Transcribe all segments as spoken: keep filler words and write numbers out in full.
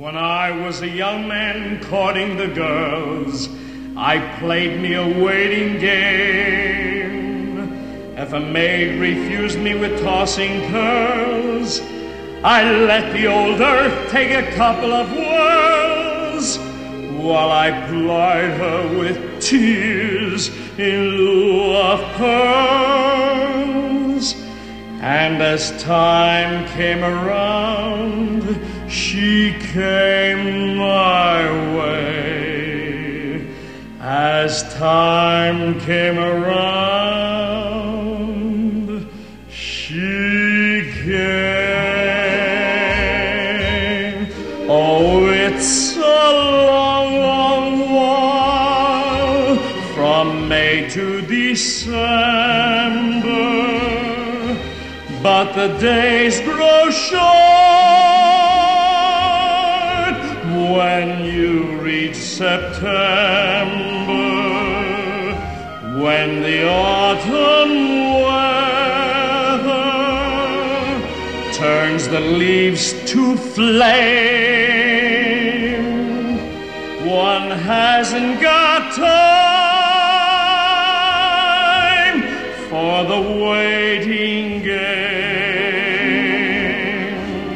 When I was a young man courting the girls, I played me a waiting game. If a maid refused me with tossing curls, I let the old earth take a couple of whirls, while I plied her with tears in lieu of pearls. And as time came around, she came my way. As time came around, she came. Oh, it's a long, long while from May to December, but the days grow short when you reach September, when the autumn weather turns the leaves to flame. One hasn't got time for the waiting game.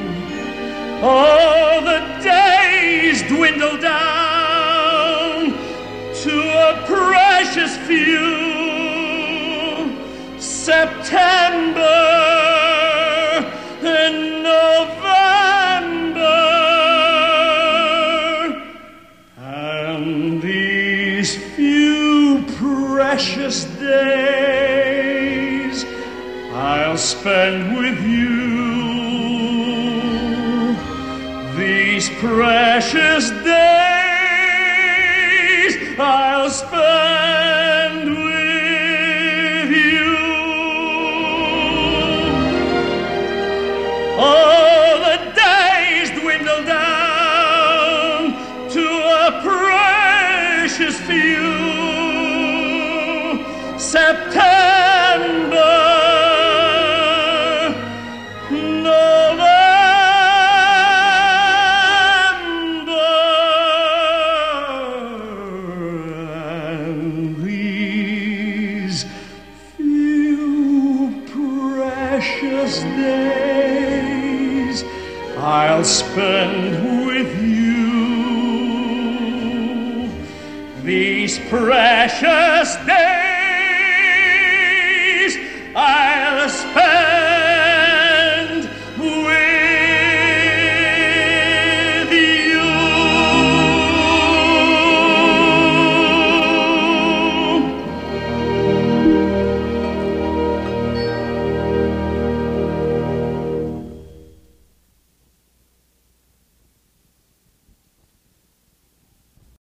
Oh, the days dwindle down to a precious few. September and November, and these few precious days I'll spend with you. These precious days I'll spend with you. Oh, the days dwindle down to a precious few. September, precious days I'll spend with you. These precious days